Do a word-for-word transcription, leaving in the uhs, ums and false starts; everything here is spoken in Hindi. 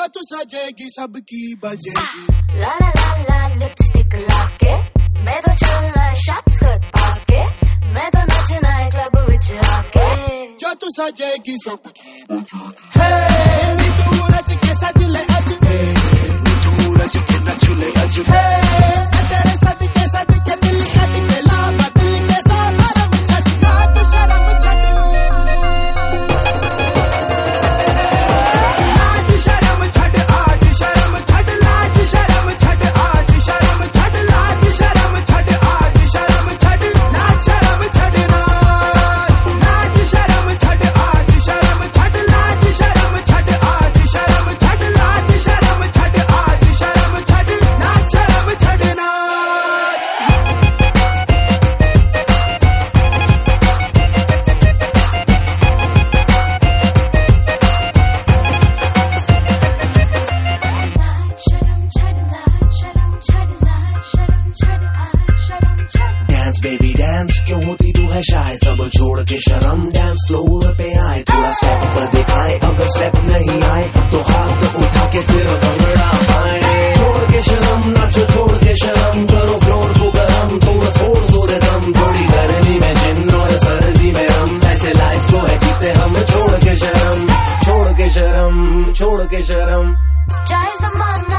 जो तू सजेगी सबकी बजेगी। ला ला ला ला लिपस्टिक लाके मैं तो चलना है शॉर्ट्स स्कर्ट पाके, मैं तो नचना है क्लब विच आके, जो तू सजेगी सबकी बजेगी। हे नी तू रच के सज ले अज, हे नी तू रच के नच ले अज, हे मैं तेरे साथ के साथ के दिल कट के ला दिल के साथ भरम छट, लाज शर्म छट, लाज शर्म छट, आज शर्म छट, लाज शर्म छट, आज शर्म छट, लाज शर्म छट, आज शर्म छट, लाज शर्म छट ना, लाज शर्म छट, आज शर्म छट, लाज शर्म छट, आज शर्म छट, लाज शर्म छट, आज शर्म छट, लाज शर्म छट ना। डांस बेबी डांस, क्यों होती तू है शाय, सब छोड़ के शर्म डांस फ्लोर पे आए, थोड़ा स्टेप पर दिखाए, अगर स्टेप नहीं आए तो हाथ उठा के फिर भंगड़ा पाए। छोड़ के शर्म नाचो, छोड़ के शर्म करो फ्लोर को गरम, थोड़ा छोड़ दो रिदम, थोड़ी गर्मी में जिन और सर्दी में हम, ऐसे लाइफ को है जीते हम, छोड़ के शर्म, छोड़ के शर्म, छोड़ के शर्म। चाहे ज़माना